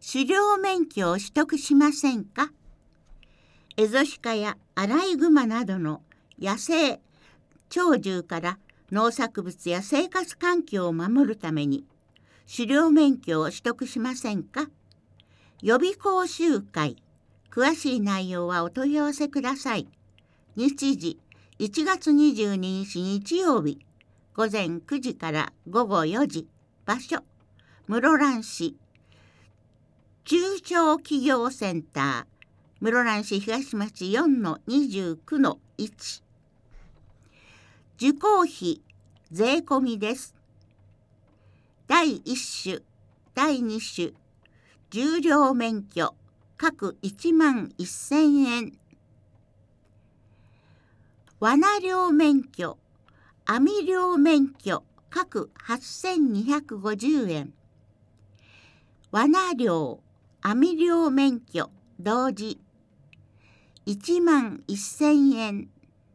狩猟免許を取得しませんか？エゾシカやアライグマなどの野生鳥獣から農作物や生活環境を守るために狩猟免許を取得しませんか？予備講習会。詳しい内容はお問い合わせください。日時1月22日日曜日午前9時から午後4時。場所室蘭市中小企業センター室蘭市東町 4-29-1。受講費税込みです。第1種第2種重量免許各11,000円。罠猟免許網猟免許各8,250円。罠猟網猟免許同時11,000円。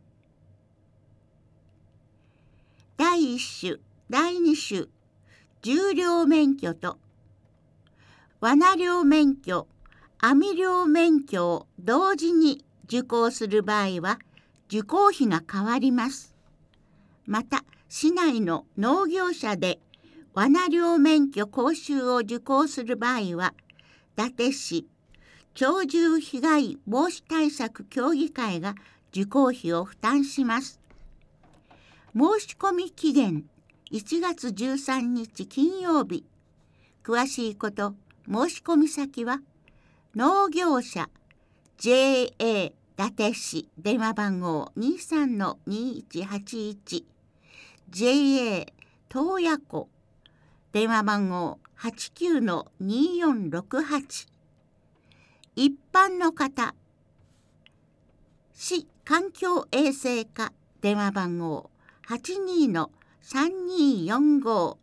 第1種第2種重量免許と罠猟免許網猟免許を同時に受講する場合は受講費が変わります。また市内の農業者で罠猟免許講習を受講する場合は伊達市鳥獣被害防止対策協議会が受講費を負担します。申し込み期限1月13日金曜日。詳しいこと申し込み先は農業者 JA 伊達市電話番号 23-2181 JA 洞爺湖電話番号 89-2468。一般の方市環境衛生課電話番号 82-3245。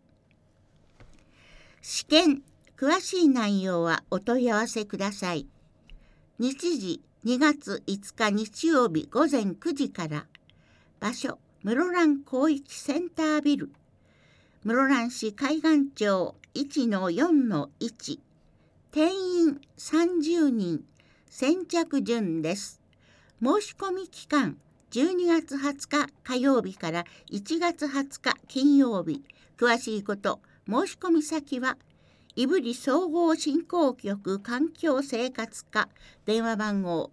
試験詳しい内容はお問い合わせください。日時2月5日日曜日午前9時から。場所室蘭広域センタービル室蘭市海岸町 1-4-1。定員30人。先着順です。申し込み期間12月20日火曜日から1月20日金曜日。詳しいこと申し込み先は胆振総合振興局環境生活課電話番号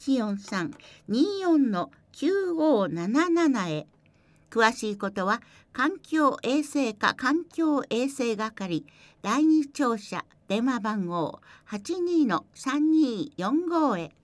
0143-24-9577 へ。詳しいことは環境衛生課環境衛生係第2庁舎電話番号 82-3245 へ。